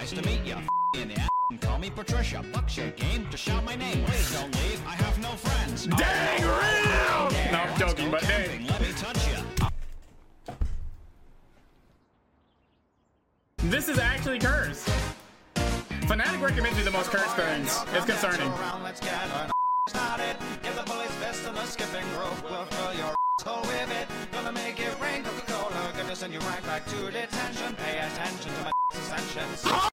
Nice to meet you. In the and call me Patricia. Buck's your game to shout my name. Please don't leave. I have no friends. Dang real! No, I'm joking, but dang. Let me touch you. This is actually cursed. Fnatic recommends you the most cursed things. It's concerning. Let's get started. Give the bullies vest and a skipping rope. We'll fill your hole with it. Gonna make it rain, Coca-Cola. Gonna send you right back to detention. Pay attention to my ascensions.